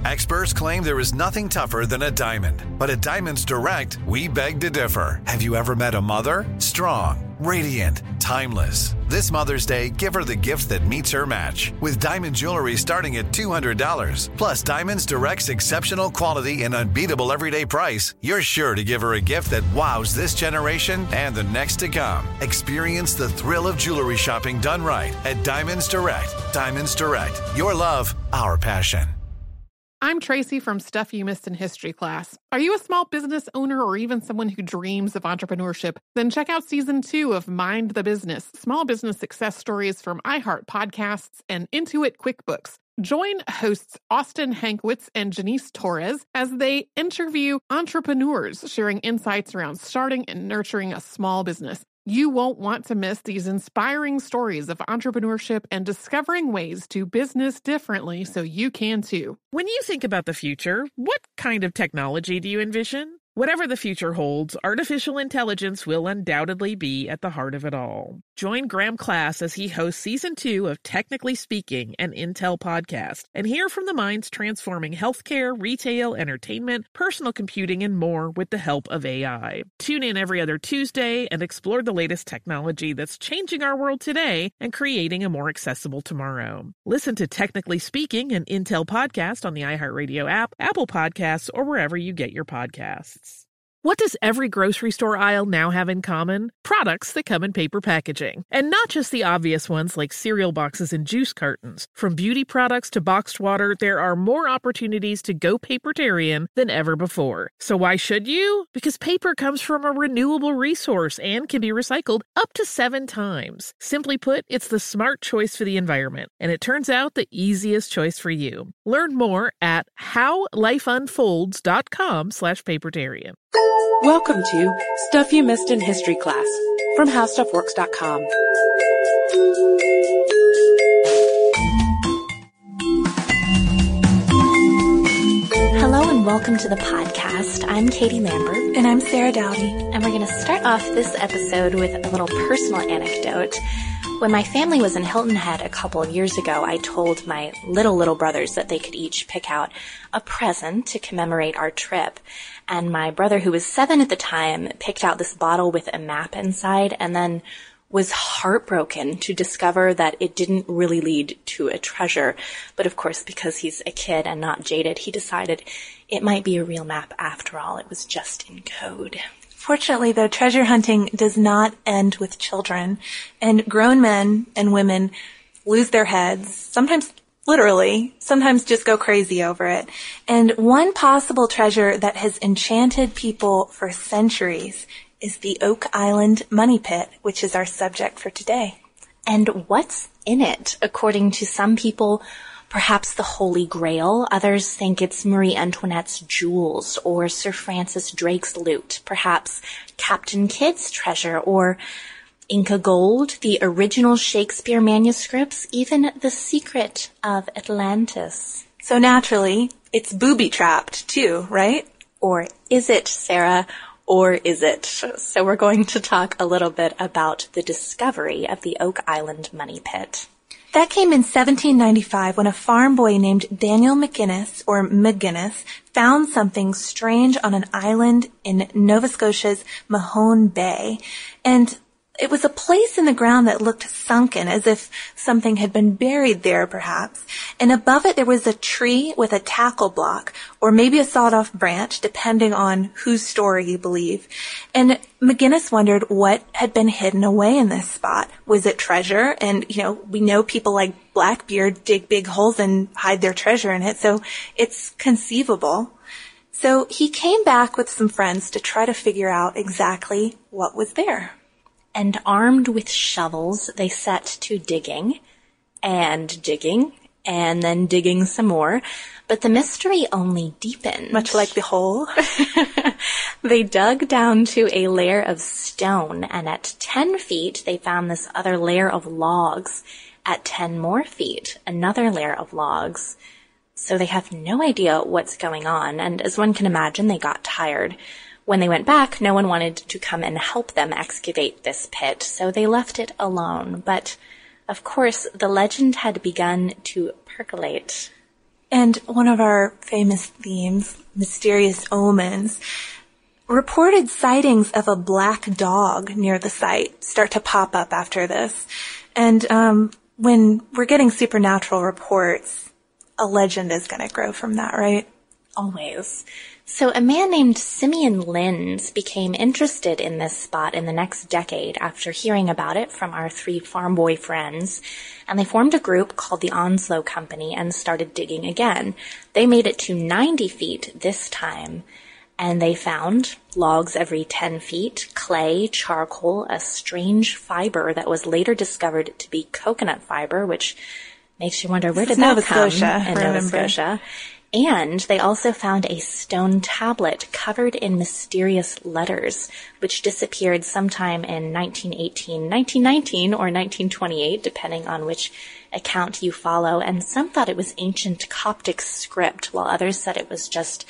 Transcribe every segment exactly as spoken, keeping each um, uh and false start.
Experts claim there is nothing tougher than a diamond. But at Diamonds Direct, we beg to differ. Have you ever met a mother? Strong, radiant, timeless. This Mother's Day, give her the gift that meets her match. With diamond jewelry starting at two hundred dollars. Plus Diamonds Direct's exceptional quality and unbeatable everyday price, you're sure to give her a gift that wows this generation and the next to come. Experience the thrill of jewelry shopping done right at Diamonds Direct. Diamonds Direct. Your love, our passion. I'm Tracy from Stuff You Missed in History class. Are you a small business owner or even someone who dreams of entrepreneurship? Then check out season two of Mind the Business, small business success stories from iHeart Podcasts and Intuit QuickBooks. Join hosts Austin Hankwitz and Janice Torres as they interview entrepreneurs sharing insights around starting and nurturing a small business. You won't want to miss these inspiring stories of entrepreneurship and discovering ways to business differently so you can too. When you think about the future, what kind of technology do you envision? Whatever the future holds, artificial intelligence will undoubtedly be at the heart of it all. Join Graham Class as he hosts season two of Technically Speaking, an Intel podcast, and hear from the minds transforming healthcare, retail, entertainment, personal computing, and more with the help of A I. Tune in every other Tuesday and explore the latest technology that's changing our world today and creating a more accessible tomorrow. Listen to Technically Speaking, an Intel podcast on the iHeartRadio app, Apple Podcasts, or wherever you get your podcasts. What does every grocery store aisle now have in common? Products that come in paper packaging. And not just the obvious ones like cereal boxes and juice cartons. From beauty products to boxed water, there are more opportunities to go papertarian than ever before. So why should you? Because paper comes from a renewable resource and can be recycled up to seven times. Simply put, it's the smart choice for the environment. And it turns out the easiest choice for you. Learn more at howlifeunfolds.com slash papertarian. Welcome to Stuff You Missed in History class from how stuff works dot com. Hello and welcome to the podcast. I'm Katie Lambert. And I'm Sarah Dowdy. And we're going to start off this episode with a little personal anecdote. When my family was in Hilton Head a couple of years ago, I told my little, little brothers that they could each pick out a present to commemorate our trip. And my brother, who was seven at the time, picked out this bottle with a map inside and then was heartbroken to discover that it didn't really lead to a treasure. But of course, because he's a kid and not jaded, he decided it might be a real map after all. It was just in code. Fortunately, though, treasure hunting does not end with children, and grown men and women lose their heads, sometimes literally, sometimes just go crazy over it. And one possible treasure that has enchanted people for centuries is the Oak Island Money Pit, which is our subject for today. And what's in it? According to some people, perhaps the Holy Grail. Others think it's Marie Antoinette's jewels or Sir Francis Drake's loot, perhaps Captain Kidd's treasure or Inca gold, the original Shakespeare manuscripts, even the secret of Atlantis. So naturally, it's booby-trapped too, right? Or is it, Sarah? Or is it? So we're going to talk a little bit about the discovery of the Oak Island Money Pit. That came in seventeen ninety-five when a farm boy named Daniel McGinnis, or McGinnis, found something strange on an island in Nova Scotia's Mahone Bay. And it was a place in the ground that looked sunken, as if something had been buried there, perhaps. And above it there was a tree with a tackle block, or maybe a sawed-off branch, depending on whose story you believe. And McGinnis wondered what had been hidden away in this spot. Was it treasure? And, you know, we know people like Blackbeard dig big holes and hide their treasure in it, so it's conceivable. So he came back with some friends to try to figure out exactly what was there. And armed with shovels, they set to digging, and digging, and then digging some more. But the mystery only deepened. Much like the hole. They dug down to a layer of stone, and at ten feet, they found this other layer of logs. At ten more feet, another layer of logs. So they have no idea what's going on, and as one can imagine, they got tired. When they went back, no one wanted to come and help them excavate this pit, so they left it alone. But, of course, the legend had begun to percolate. And one of our famous themes, mysterious omens, reported sightings of a black dog near the site start to pop up after this. And um, when we're getting supernatural reports, a legend is going to grow from that, right? Always. So a man named Simeon Linds became interested in this spot in the next decade after hearing about it from our three farm boy friends, and they formed a group called the Onslow Company and started digging again. They made it to ninety feet this time, and they found logs every ten feet, clay, charcoal, a strange fiber that was later discovered to be coconut fiber, which makes you wonder, where did that Nova come Scotia, in Nova Scotia? And they also found a stone tablet covered in mysterious letters, which disappeared sometime in nineteen eighteen, nineteen nineteen, or nineteen twenty-eight, depending on which account you follow. And some thought it was ancient Coptic script, while others said it was just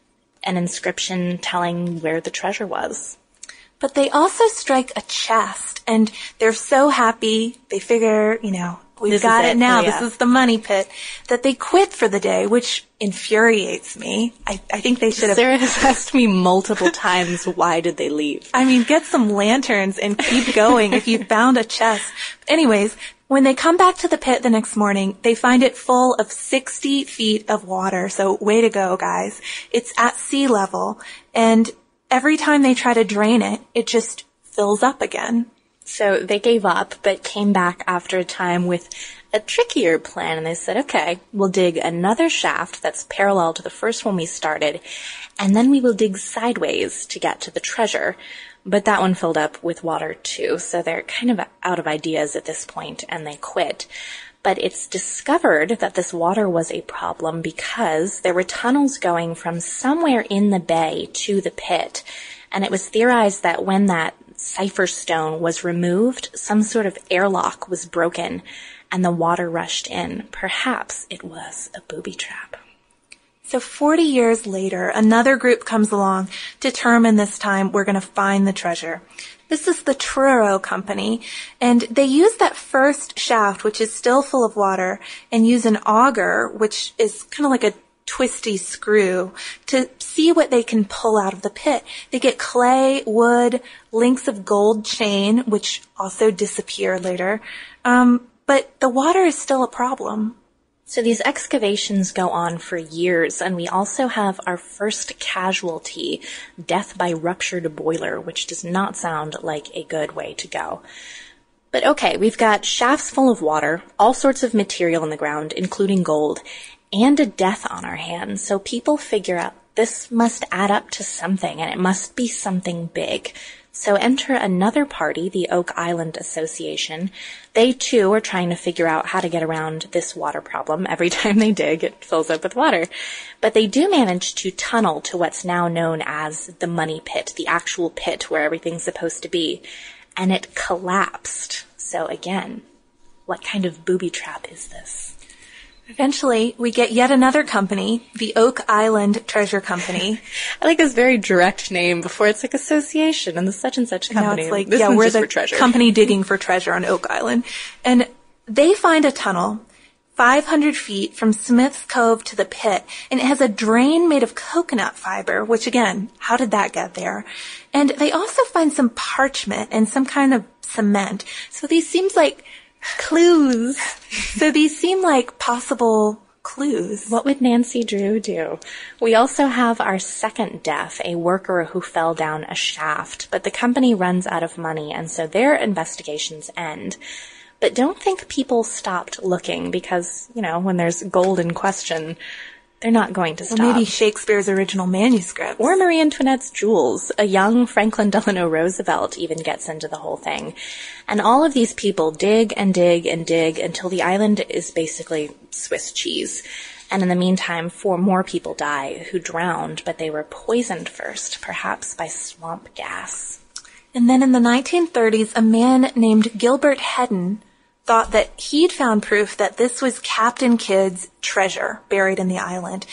an inscription telling where the treasure was. But they also strike a chest, and they're so happy, they figure, you know, we've This got is it it. now, Oh, yeah. this is the money pit, that they quit for the day, which infuriates me. I, I think they should have... Sarah has asked me multiple times, why did they leave? I mean, get some lanterns and keep going if you found a chest. Anyways, when they come back to the pit the next morning, they find it full of sixty feet of water. So way to go, guys. It's at sea level. And every time they try to drain it, it just fills up again. So they gave up, but came back after a time with a trickier plan, and they said, okay, we'll dig another shaft that's parallel to the first one we started, and then we will dig sideways to get to the treasure. But that one filled up with water too, so they're kind of out of ideas at this point, and they quit. But it's discovered that this water was a problem because there were tunnels going from somewhere in the bay to the pit, and it was theorized that when that cipher stone was removed, some sort of airlock was broken, and the water rushed in. Perhaps it was a booby trap. So forty years later, another group comes along, determined this time we're going to find the treasure. This is the Truro Company, and they use that first shaft, which is still full of water, and use an auger, which is kind of like a twisty screw, to see what they can pull out of the pit. They get clay, wood, links of gold chain, which also disappear later. Um, but the water is still a problem. So these excavations go on for years, and we also have our first casualty, death by ruptured boiler, which does not sound like a good way to go. But okay, we've got shafts full of water, all sorts of material in the ground, including gold, and a death on our hands. So people figure out this must add up to something, and it must be something big. So enter another party, the Oak Island Association. They too are trying to figure out how to get around this water problem. Every time they dig, it fills up with water. But they do manage to tunnel to what's now known as the money pit, the actual pit where everything's supposed to be. And it collapsed. So again, what kind of booby trap is this? Eventually, we get yet another company, the Oak Island Treasure Company. I like this very direct name before it's like association and the such and such company. Now it's like, this yeah, one's we're just the for treasure. company digging for treasure on Oak Island. And they find a tunnel five hundred feet from Smith's Cove to the pit, and it has a drain made of coconut fiber, which again, how did that get there? And they also find some parchment and some kind of cement. So these seems like clues. So these seem like possible clues. What would Nancy Drew do? We also have our second death, a worker who fell down a shaft, but the company runs out of money, and so their investigations end. But don't think people stopped looking because, you know, when there's gold in question, they're not going to stop. Or maybe Shakespeare's original manuscript. Or Marie Antoinette's jewels. A young Franklin Delano Roosevelt even gets into the whole thing. And all of these people dig and dig and dig until the island is basically Swiss cheese. And in the meantime, four more people die who drowned, but they were poisoned first, perhaps by swamp gas. And then in the nineteen thirties, a man named Gilbert Hedden thought that he'd found proof that this was Captain Kidd's treasure buried in the island.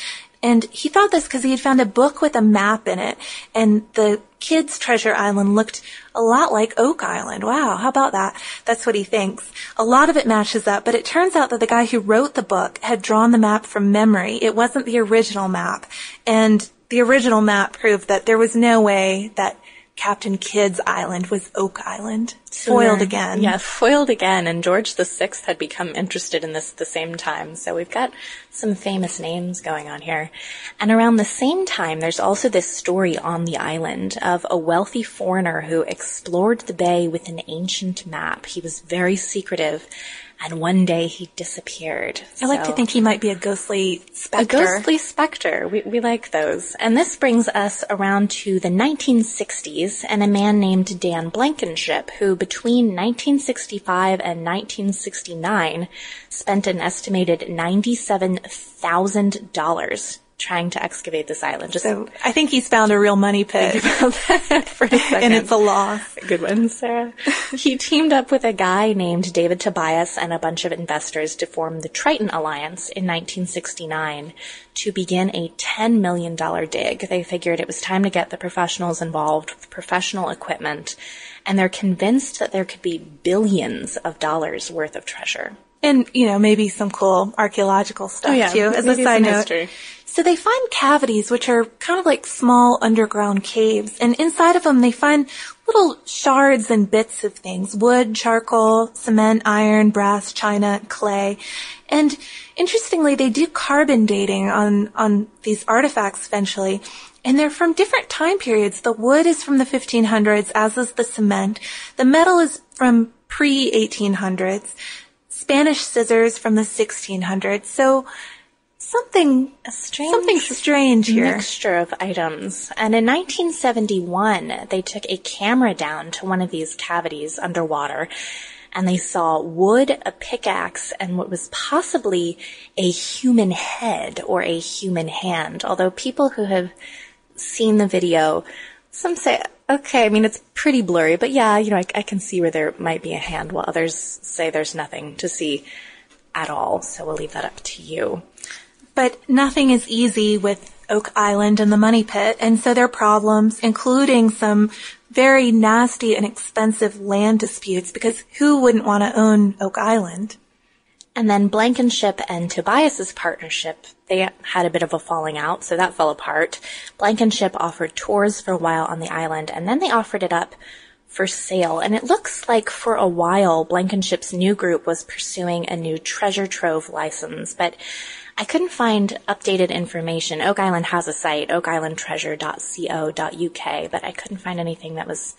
And he thought this because he had found a book with a map in it, and the kids' treasure island looked a lot like Oak Island. Wow, how about that? That's what he thinks. A lot of it matches up, but it turns out that the guy who wrote the book had drawn the map from memory. It wasn't the original map. And the original map proved that there was no way that Captain Kidd's island was Oak Island. Foiled again. Yeah, foiled again. And George the Sixth had become interested in this at the same time. So we've got some famous names going on here. And around the same time, there's also this story on the island of a wealthy foreigner who explored the bay with an ancient map. He was very secretive. And one day he disappeared. I like so, to think he might be a ghostly specter. A ghostly specter. We, we like those. And this brings us around to the nineteen sixties and a man named Dan Blankenship, who between nineteen sixty-five and nineteen sixty-nine spent an estimated ninety-seven thousand dollars trying to excavate this island. Just so I think he's found a real money pit. Think about that for a second. And it's a loss. Good one, Sarah. He teamed up with a guy named David Tobias and a bunch of investors to form the Triton Alliance in nineteen sixty-nine to begin a ten million dollars dig. They figured it was time to get the professionals involved with professional equipment, and they're convinced that there could be billions of dollars worth of treasure. And, you know, maybe some cool archaeological stuff, oh, yeah. too, as maybe a side note. History. So they find cavities, which are kind of like small underground caves. And inside of them, they find little shards and bits of things. Wood, charcoal, cement, iron, brass, china, clay. And interestingly, they do carbon dating on, on these artifacts eventually. And they're from different time periods. The wood is from the fifteen hundreds, as is the cement. The metal is from pre eighteen hundreds. Spanish scissors from the sixteen hundreds. So something, a strange, something strange here. Mixture of items. And in nineteen seventy-one, they took a camera down to one of these cavities underwater, and they saw wood, a pickaxe, and what was possibly a human head or a human hand. Although people who have seen the video, some say, okay, I mean, it's pretty blurry, but yeah, you know, I, I can see where there might be a hand, while others say there's nothing to see at all. So we'll leave that up to you. But nothing is easy with Oak Island and the money pit, and so there are problems, including some very nasty and expensive land disputes, because who wouldn't want to own Oak Island? And then Blankenship and Tobias's partnership, they had a bit of a falling out, so that fell apart. Blankenship offered tours for a while on the island, and then they offered it up for sale. And it looks like for a while, Blankenship's new group was pursuing a new treasure trove license, but I couldn't find updated information. Oak Island has a site, oak island treasure dot co dot u k, but I couldn't find anything that was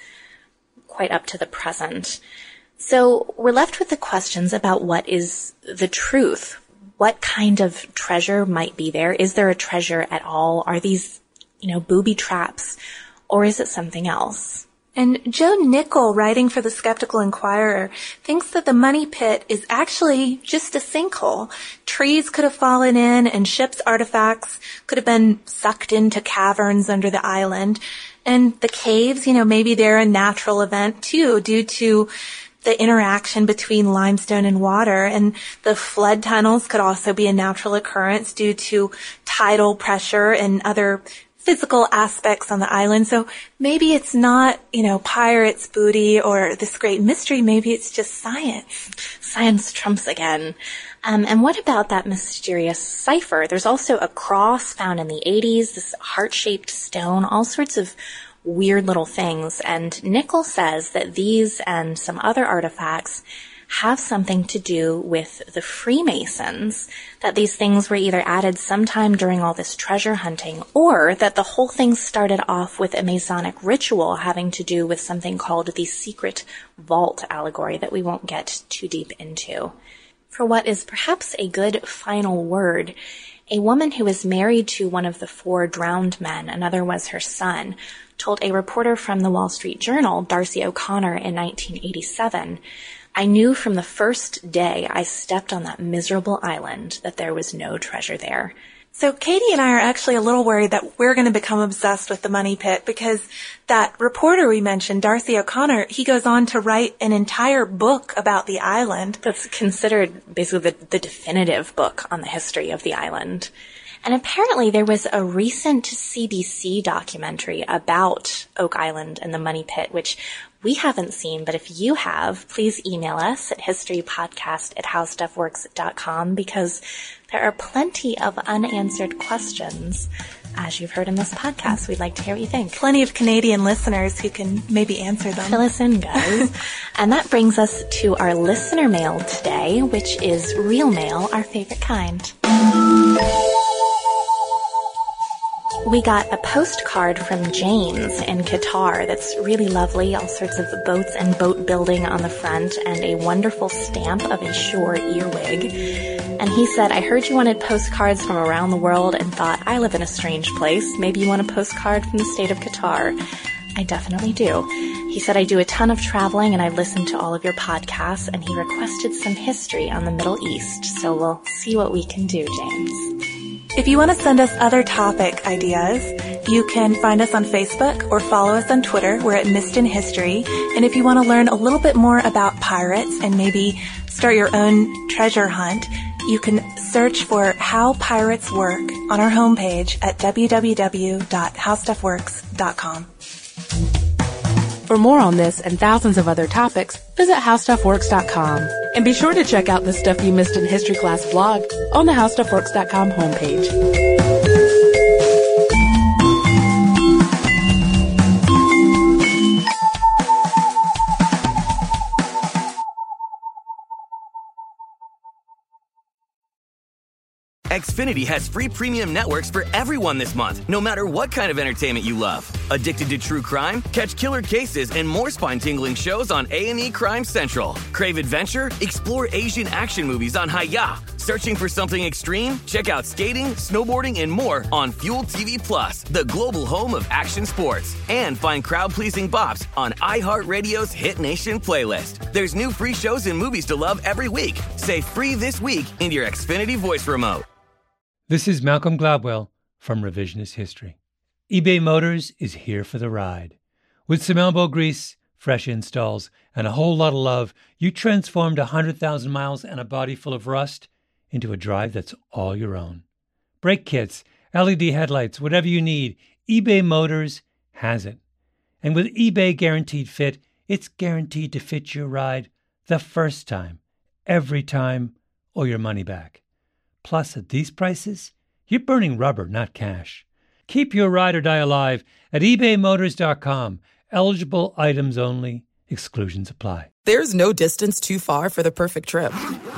quite up to the present. So we're left with the questions about what is the truth. What kind of treasure might be there? Is there a treasure at all? Are these, you know, booby traps? Or is it something else? And Joe Nickell, writing for the Skeptical Inquirer, thinks that the money pit is actually just a sinkhole. Trees could have fallen in, and ships' artifacts could have been sucked into caverns under the island. And the caves, you know, maybe they're a natural event too, due to the interaction between limestone and water. And the flood tunnels could also be a natural occurrence due to tidal pressure and other physical aspects on the island. So maybe it's not, you know, pirates' booty or this great mystery. Maybe it's just science. Science trumps again. Um, and what about that mysterious cipher? There's also a cross found in the eighties, this heart-shaped stone, all sorts of weird little things. And Nickell says that these and some other artifacts have something to do with the Freemasons, that these things were either added sometime during all this treasure hunting, or that the whole thing started off with a Masonic ritual having to do with something called the secret vault allegory that we won't get too deep into. For what is perhaps a good final word, a woman who was married to one of the four drowned men, another was her son, told a reporter from the Wall Street Journal, Darcy O'Connor, in nineteen eighty-seven, "I knew from the first day I stepped on that miserable island that there was no treasure there." So Katie and I are actually a little worried that we're going to become obsessed with the money pit, because that reporter we mentioned, Darcy O'Connor, he goes on to write an entire book about the island. That's considered basically the, the definitive book on the history of the island. And apparently there was a recent C B C documentary about Oak Island and the Money Pit, which we haven't seen, but if you have, please email us at historypodcast at howstuffworks dot com, because there are plenty of unanswered questions. As you've heard in this podcast, we'd like to hear what you think. Plenty of Canadian listeners who can maybe answer them. Fill us in, guys. And that brings us to our listener mail today, which is real mail, our favorite kind. We got a postcard from James in Qatar that's really lovely, all sorts of boats and boat building on the front, and a wonderful stamp of a Shore earwig. And he said, I heard you wanted postcards from around the world and thought, I live in a strange place. Maybe you want a postcard from the state of Qatar. I definitely do. He said, I do a ton of traveling and I've listened to all of your podcasts, and he requested some history on the Middle East. So we'll see what we can do, James. If you want to send us other topic ideas, you can find us on Facebook or follow us on Twitter. We're at Missed in History. And if you want to learn a little bit more about pirates and maybe start your own treasure hunt, you can search for How Pirates Work on our homepage at w w w dot how stuff works dot com. For more on this and thousands of other topics, visit how stuff works dot com. And be sure to check out the Stuff You Missed in History Class blog on the how stuff works dot com homepage. Xfinity has free premium networks for everyone this month, no matter what kind of entertainment you love. Addicted to true crime? Catch killer cases and more spine-tingling shows on A and E Crime Central. Crave adventure? Explore Asian action movies on Hi-Ya. Searching for something extreme? Check out skating, snowboarding, and more on Fuel T V Plus, the global home of action sports. And find crowd-pleasing bops on iHeartRadio's Hit Nation playlist. There's new free shows and movies to love every week. Say free this week in your Xfinity voice remote. This is Malcolm Gladwell from Revisionist History. eBay Motors is here for the ride. With some elbow grease, fresh installs, and a whole lot of love, you transformed one hundred thousand miles and a body full of rust into a drive that's all your own. Brake kits, L E D headlights, whatever you need, eBay Motors has it. And with eBay Guaranteed Fit, it's guaranteed to fit your ride the first time, every time, or your money back. Plus, at these prices, you're burning rubber, not cash. Keep your ride or die alive at ebay motors dot com. Eligible items only. Exclusions apply. There's no distance too far for the perfect trip.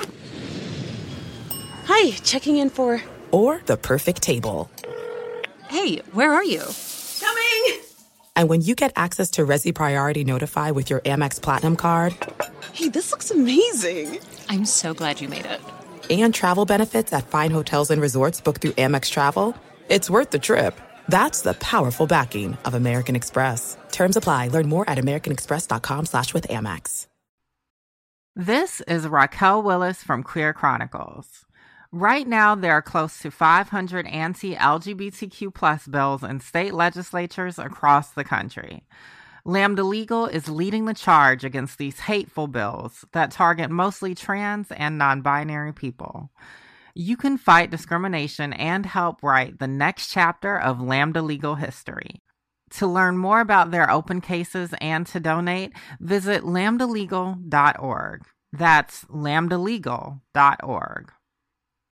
Hi, checking in for... Or the perfect table. Hey, where are you? Coming! And when you get access to Resi Priority Notify with your Amex Platinum card... Hey, this looks amazing. I'm so glad you made it. And travel benefits at fine hotels and resorts booked through Amex Travel, it's worth the trip. That's the powerful backing of American Express. Terms apply. Learn more at americanexpress.com slash with Amex. This is Raquel Willis from Queer Chronicles. Right now, there are close to five hundred anti-L G B T Q plus bills in state legislatures across the country. Lambda Legal is leading the charge against these hateful bills that target mostly trans and non-binary people. You can fight discrimination and help write the next chapter of Lambda Legal history. To learn more about their open cases and to donate, visit lambda legal dot org. That's lambda legal dot org.